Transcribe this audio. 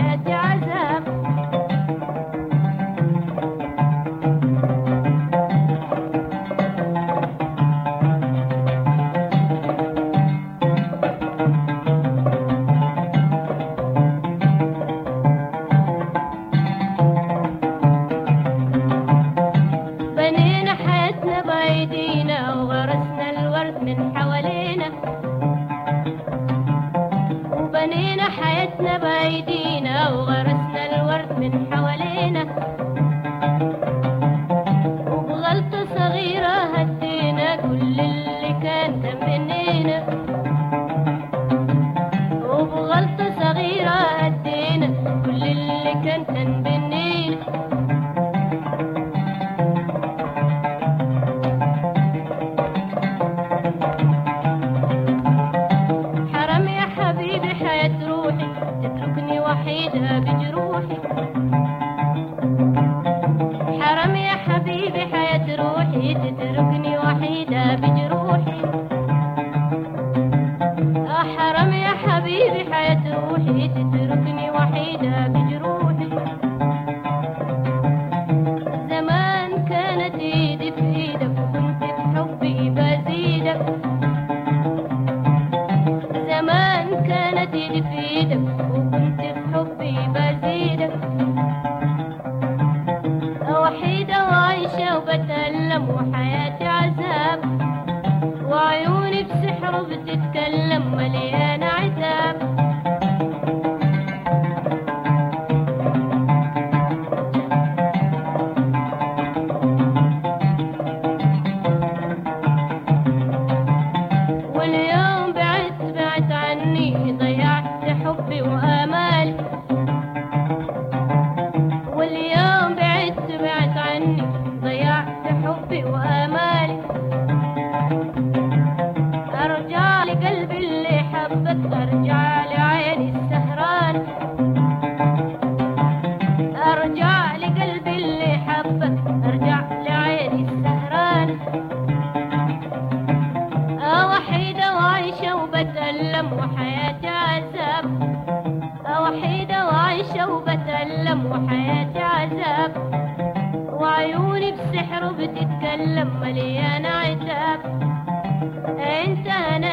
وحياتي عذاب. بنينا حياتنا بايدينا وغرسنا الورد من حوالينا، وبنينا حياتنا بايدينا وغرسنا الورد من حوالينا، وبغلطة صغيرة هدينا كل اللي كان تمنينا، وبغلطة صغيرة هدينا كل اللي كان تنبنينا. حرام يا حبيبي حياة روحي تتركني وحيدة بجروحي، حرام يا حبيبي حياة روحي تتركني وحيدة بجروحي. حرام يا حبيبي حياة روحي تتركني وحيدة بجروحي. زمان كانت ايدي في ايدك وكنت بحبي بزيدك، زمان كانت ايدي في ايدك وكنت بحبي بزيدك. وحيدة وعايشة وبتألم وحياتي عذاب، وعيوني بسحر بتتكلم مليانة عتاب. واليوم بعدت عني ضيعت حبي وآمالي، واليوم بعدت عني ضيعت حبي وآمالي. أرجع لقلبي اللي حبك، أرجع لعيني السهران، أرجع لقلبي اللي حبك، أرجع لعيني السهران. وحيدة وعايشة وبتألم وحياتي عذاب، وحيدة وعايشة وبتألم وحياتي عذاب. وعيوني بسحر بتتكلم مليانة عتاب. انت